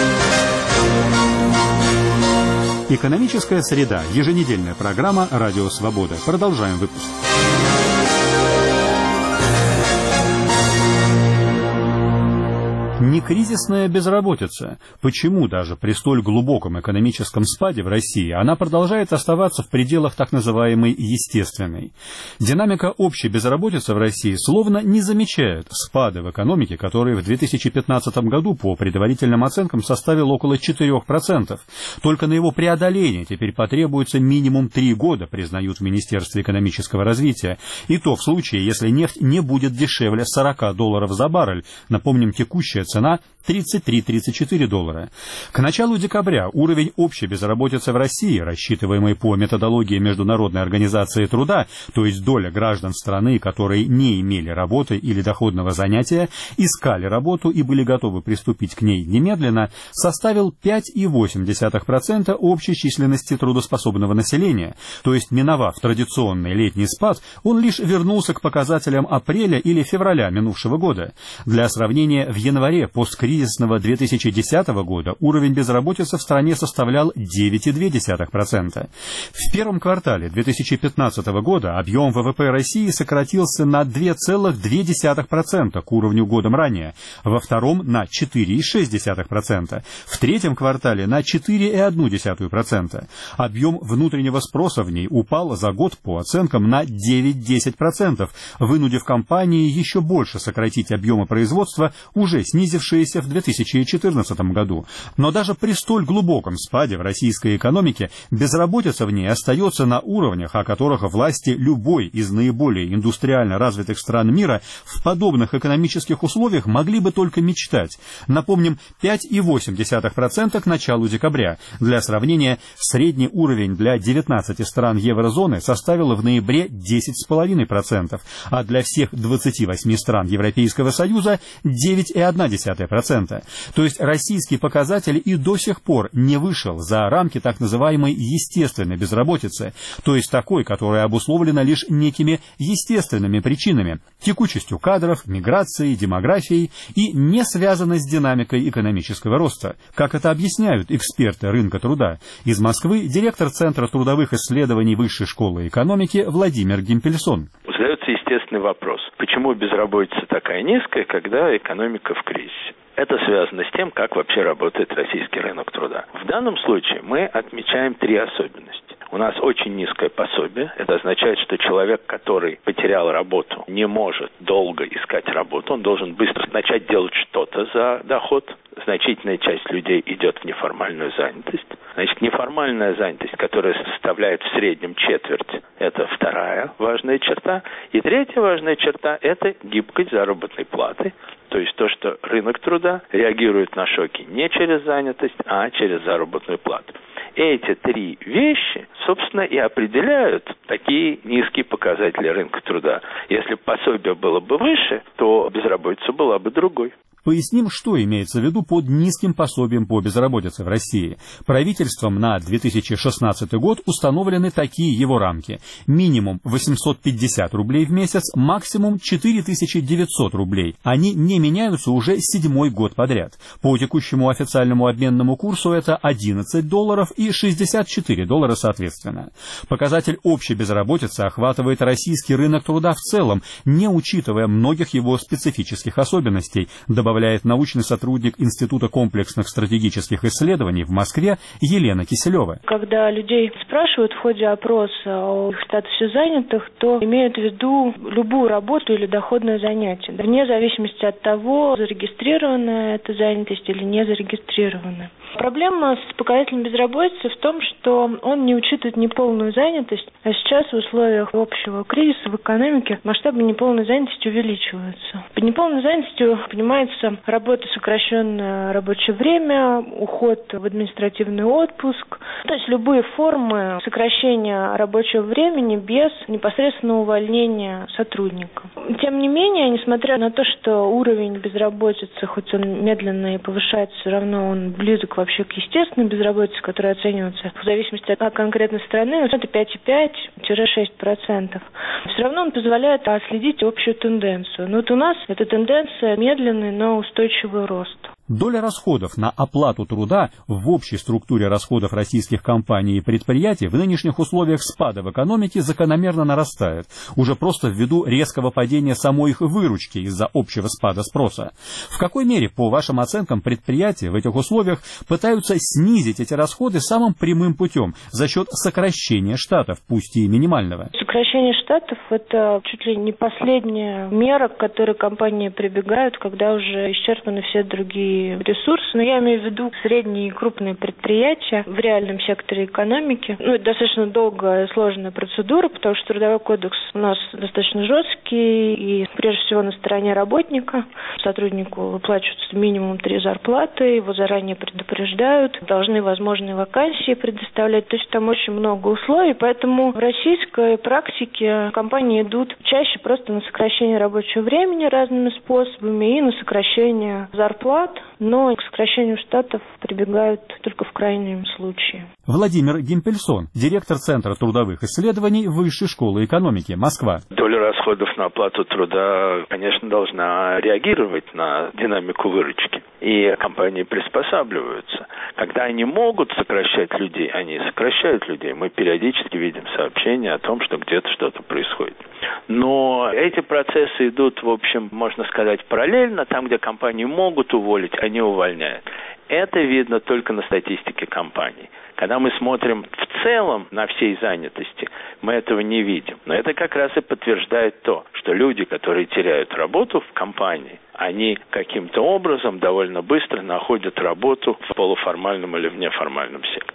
Экономическая среда. Еженедельная программа «Радио Свобода». Продолжаем выпуск. Некризисная безработица. Почему даже при столь глубоком экономическом спаде в России она продолжает оставаться в пределах так называемой естественной? Динамика общей безработицы в России словно не замечает спада в экономике, который в две тысячи пятнадцатом году по предварительным оценкам составил около четырех процентов. Только на его преодоление теперь потребуется минимум три года, признают в Министерстве экономического развития. И то в случае, если нефть не будет дешевле сорока долларов за баррель. Напомним, текущая цена тридцать три — тридцать четыре доллара. К началу декабря уровень общей безработицы в России, рассчитываемый по методологии Международной организации труда, то есть доля граждан страны, которые не имели работы или доходного занятия, искали работу и были готовы приступить к ней немедленно, составил пять целых восемь десятых процента общей численности трудоспособного населения. То есть, миновав традиционный летний спад, он лишь вернулся к показателям апреля или февраля минувшего года. Для сравнения, в январе посткризисного две тысячи десятого года уровень безработицы в стране составлял девять целых две десятых процента. В первом квартале две тысячи пятнадцатого года объем вэ вэ пэ России сократился на два целых две десятых процента к уровню годом ранее, во втором на четыре целых шесть десятых процента, в третьем квартале на четыре целых одну десятую процента. Объем внутреннего спроса в ней упал за год по оценкам на девять-десять процентов, вынудив компании еще больше сократить объемы производства, уже снизившиеся в две тысячи четырнадцатом году. Но даже при столь глубоком спаде в российской экономике безработица в ней остается на уровнях, о которых власти любой из наиболее индустриально развитых стран мира в подобных экономических условиях могли бы только мечтать. Напомним, пять целых восемь десятых процента к началу декабря. Для сравнения, средний уровень для девятнадцати стран еврозоны составил в ноябре десять целых пять десятых процента, а для всех двадцати восьми стран Европейского Союза девять целых одна десятая процента. процента. То есть российский показатель и до сих пор не вышел за рамки так называемой естественной безработицы, то есть такой, которая обусловлена лишь некими естественными причинами – текучестью кадров, миграцией, демографией и не связанной с динамикой экономического роста, как это объясняют эксперты рынка труда. Из Москвы директор Центра трудовых исследований Высшей школы экономики Владимир Гимпельсон. Задается естественный вопрос. Почему безработица такая низкая, когда экономика в кризисе? Это связано с тем, как вообще работает российский рынок труда. В данном случае мы отмечаем три особенности. У нас очень низкое пособие. Это означает, что человек, который потерял работу, не может долго искать работу. Он должен быстро начать делать что-то за доход. Значительная часть людей идет в неформальную занятость. Значит, неформальная занятость, которая составляет в среднем четверть, это вторая важная черта. И третья важная черта – это гибкость заработной платы. То есть то, что рынок труда реагирует на шоки не через занятость, а через заработную плату. Эти три вещи, собственно, и определяют такие низкие показатели рынка труда. Если пособие было бы выше, то безработица была бы другой. Поясним, что имеется в виду под низким пособием по безработице в России. Правительством на две тысячи шестнадцатый год установлены такие его рамки. Минимум восемьсот пятьдесят рублей в месяц, максимум четыре тысячи девятьсот рублей. Они не меняются уже седьмой год подряд. По текущему официальному обменному курсу это одиннадцать долларов и шестьдесят четыре доллара соответственно. Показатель общей безработицы охватывает российский рынок труда в целом, не учитывая многих его специфических особенностей, добавляет научный сотрудник Института комплексных стратегических исследований в Москве Елена Киселева. Когда людей спрашивают в ходе опроса о их статусе занятых, то имеют в виду любую работу или доходное занятие, вне зависимости от того, зарегистрирована эта занятость или не зарегистрирована. Проблема с показателем безработицы в том, что он не учитывает неполную занятость, а сейчас в условиях общего кризиса в экономике масштабы неполной занятости увеличиваются. Под неполной занятостью понимается работа, сокращенное рабочее время, уход в административный отпуск, то есть любые формы сокращения рабочего времени без непосредственного увольнения сотрудника. Тем не менее, несмотря на то, что уровень безработицы, хоть он медленно и повышается, все равно он близок вообще к естественной безработице, которая оценивается в зависимости от конкретной страны, это пять и пять - шесть процентов. Все равно он позволяет отследить общую тенденцию. Но вот у нас эта тенденция медленный, но устойчивый рост. Доля расходов на оплату труда в общей структуре расходов российских компаний и предприятий в нынешних условиях спада в экономике закономерно нарастает, уже просто ввиду резкого падения самой их выручки из-за общего спада спроса. В какой мере, по вашим оценкам, предприятия в этих условиях пытаются снизить эти расходы самым прямым путем за счет сокращения штатов, пусть и минимального? Сокращение штатов – это чуть ли не последняя мера, к которой компании прибегают, когда уже исчерпаны все другие ресурсы, но я имею в виду средние и крупные предприятия в реальном секторе экономики. Ну, это достаточно долгая и сложная процедура, потому что трудовой кодекс у нас достаточно жесткий, и прежде всего на стороне работника. Сотруднику выплачиваются минимум три зарплаты, его заранее предупреждают, должны возможные вакансии предоставлять, то есть там очень много условий, поэтому в российской практике компании идут чаще просто на сокращение рабочего времени разными способами и на сокращение зарплат, но к сокращению штатов прибегают только в крайнем случае. Владимир Гимпельсон, директор Центра трудовых исследований Высшей школы экономики, Москва. Доля расходов на оплату труда, конечно, должна реагировать на динамику выручки. И компании приспосабливаются. Когда они могут сокращать людей, они сокращают людей. Мы периодически видим сообщения о том, что где-то что-то происходит. Но эти процессы идут, в общем, можно сказать, параллельно. Там, где компании могут уволить, они увольняют. Это видно только на статистике компаний. Когда мы смотрим в целом на всей занятости, мы этого не видим. Но это как раз и подтверждает то, что люди, которые теряют работу в компании, они каким-то образом довольно быстро находят работу в полуформальном или в неформальном секторе.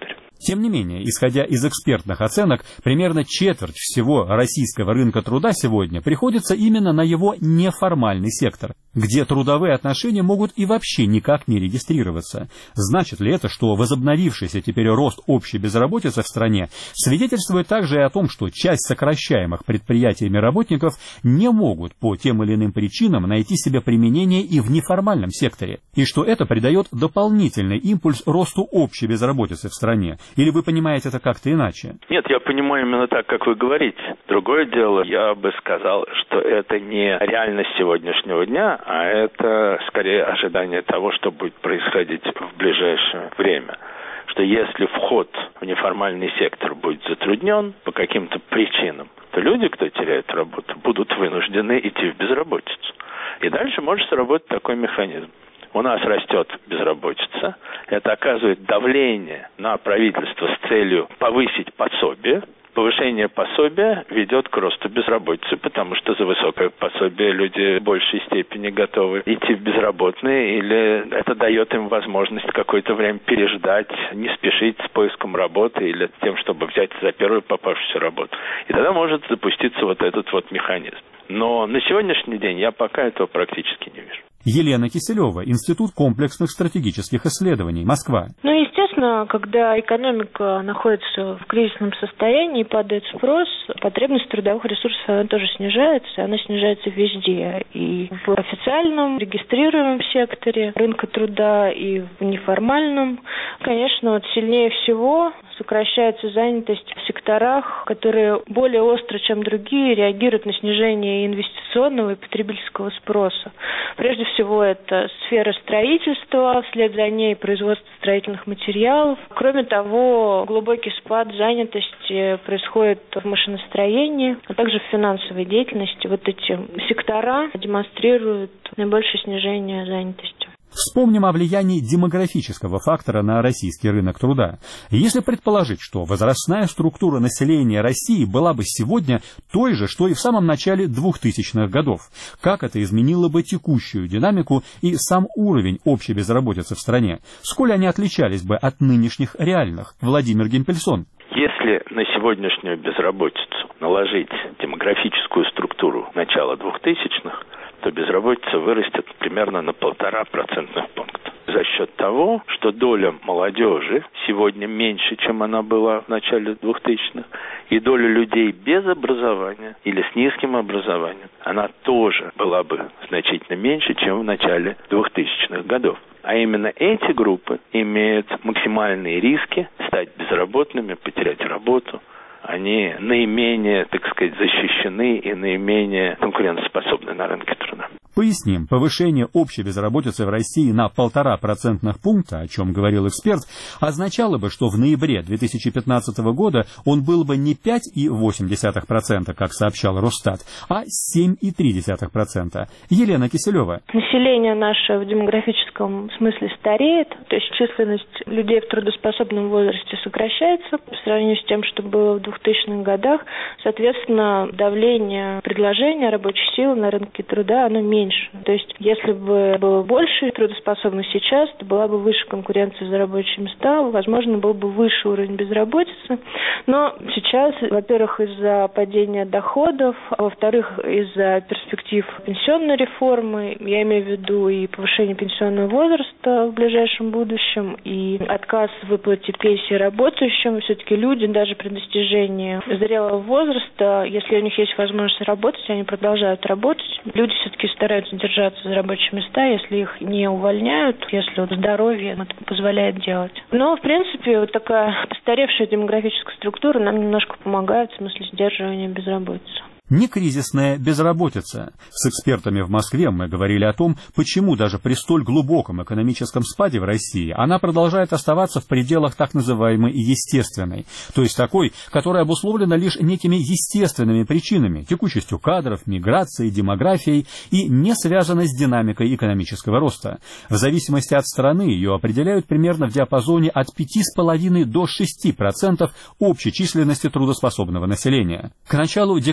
Тем не менее, исходя из экспертных оценок, примерно четверть всего российского рынка труда сегодня приходится именно на его неформальный сектор, где трудовые отношения могут и вообще никак не регистрироваться. Значит ли это, что возобновившийся теперь рост общей безработицы в стране свидетельствует также и о том, что часть сокращаемых предприятиями работников не могут по тем или иным причинам найти себе применение и в неформальном секторе, и что это придает дополнительный импульс росту общей безработицы в стране? Или вы понимаете это как-то иначе? Нет, я понимаю именно так, как вы говорите. Другое дело, я бы сказал, что это не реальность сегодняшнего дня, а это скорее ожидание того, что будет происходить в ближайшее время. Что если вход в неформальный сектор будет затруднен по каким-то причинам, то люди, кто теряет работу, будут вынуждены идти в безработицу. И дальше может сработать такой механизм. У нас растет безработица, это оказывает давление на правительство с целью повысить пособие. Повышение пособия ведет к росту безработицы, потому что за высокое пособие люди в большей степени готовы идти в безработные, или это дает им возможность какое-то время переждать, не спешить с поиском работы или тем, чтобы взять за первую попавшуюся работу. И тогда может запуститься вот этот вот механизм. Но на сегодняшний день я пока этого практически не вижу. Елена Киселева, Институт комплексных стратегических исследований, Москва. Ну, естественно, когда экономика находится в кризисном состоянии, падает спрос, потребность трудовых ресурсов она тоже снижается, она снижается везде. И в официальном, регистрируемом секторе рынка труда, и в неформальном. Конечно, вот сильнее всего сокращается занятость в секторах, которые более остро, чем другие, реагируют на снижение инвестиционного и потребительского спроса. Прежде всего, это сфера строительства, вслед за ней производство строительных материалов. Кроме того, глубокий спад занятости происходит в машиностроении, а также в финансовой деятельности. Вот эти сектора демонстрируют наибольшее снижение занятости. Вспомним о влиянии демографического фактора на российский рынок труда. Если предположить, что возрастная структура населения России была бы сегодня той же, что и в самом начале двухтысячных годов, как это изменило бы текущую динамику и сам уровень общей безработицы в стране? Сколь они отличались бы от нынешних реальных? Владимир Гемпельсон. Если на сегодняшнюю безработицу наложить демографическую структуру начала двухтысячных, то безработица вырастет примерно на полтора процентных пункта. За счет того, что доля молодежи сегодня меньше, чем она была в начале двухтысячных, и доля людей без образования или с низким образованием, она тоже была бы значительно меньше, чем в начале двухтысячных годов. А именно эти группы имеют максимальные риски стать безработными, потерять работу. Они наименее, так сказать, защищены и наименее конкурентоспособны на рынке труда. Поясним, повышение общей безработицы в России на полтора процентных пункта, о чем говорил эксперт, означало бы, что в ноябре две тысячи пятнадцатого года он был бы не пять целых восемь десятых процента, как сообщал Росстат, а семь целых три десятых процента. Елена Киселева. Население наше в демографическом смысле стареет, то есть численность людей в трудоспособном возрасте сокращается по сравнению с тем, что было в двухтысячных годах. Соответственно, давление предложения рабочей силы на рынке труда, оно меньше. То есть, если бы было больше трудоспособных сейчас, то была бы выше конкуренция за рабочие места, возможно, был бы выше уровень безработицы. Но сейчас, во-первых, из-за падения доходов, а во-вторых, из-за перспектив пенсионной реформы, я имею в виду и повышение пенсионного возраста в ближайшем будущем, и отказ в выплате пенсии работающим, все-таки люди даже при достижении зрелого возраста, если у них есть возможность работать, они продолжают работать. Люди все-таки стараются держаться за рабочие места, если их не увольняют, если вот здоровье это позволяет делать. Но, в принципе, вот такая постаревшая демографическая структура нам немножко помогает в смысле сдерживания безработицы. Не кризисная безработица. С экспертами в Москве мы говорили о том, почему даже при столь глубоком экономическом спаде в России она продолжает оставаться в пределах так называемой естественной, то есть такой, которая обусловлена лишь некими естественными причинами, текучестью кадров, миграцией, демографией и не связана с динамикой экономического роста. В зависимости от страны ее определяют примерно в диапазоне от пяти целых пяти десятых до шести процентов общей численности трудоспособного населения. К началу декабря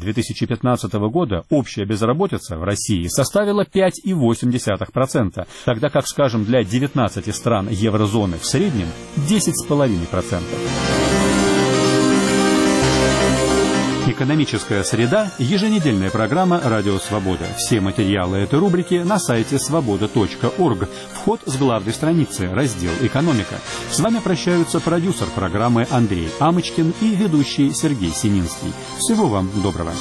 две тысячи пятнадцатого года общая безработица в России составила пять целых восемь десятых процента, тогда как, скажем, для девятнадцати стран еврозоны в среднем десять целых пять десятых процента. «Экономическая среда» – еженедельная программа «Радио Свобода». Все материалы этой рубрики на сайте свобода точка орг. Вход с главной страницы, раздел «Экономика». С вами прощаются продюсер программы Андрей Амочкин и ведущий Сергей Сининский. Всего вам доброго.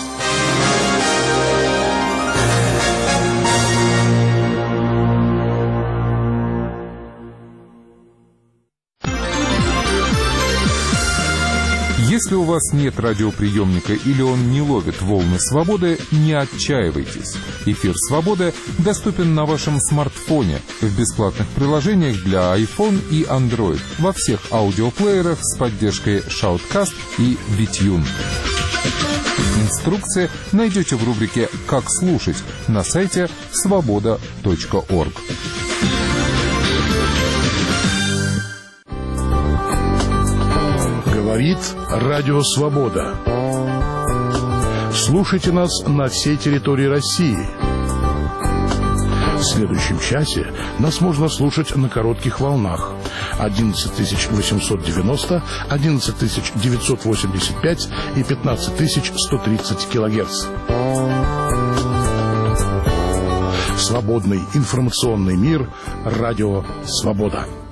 Если у вас нет радиоприемника или он не ловит волны свободы, не отчаивайтесь. Эфир «Свободы» доступен на вашем смартфоне в бесплатных приложениях для iPhone и Android во всех аудиоплеерах с поддержкой Shoutcast и Witune. Инструкции найдете в рубрике «Как слушать» на сайте свобода точка орг. Говорит Радио Свобода. Слушайте нас на всей территории России. В следующем часе нас можно слушать на коротких волнах одиннадцать тысяч восемьсот девяносто, одиннадцать тысяч девятьсот восемьдесят пять и пятнадцать тысяч сто тридцать килогерц. Свободный информационный мир. Радио Свобода.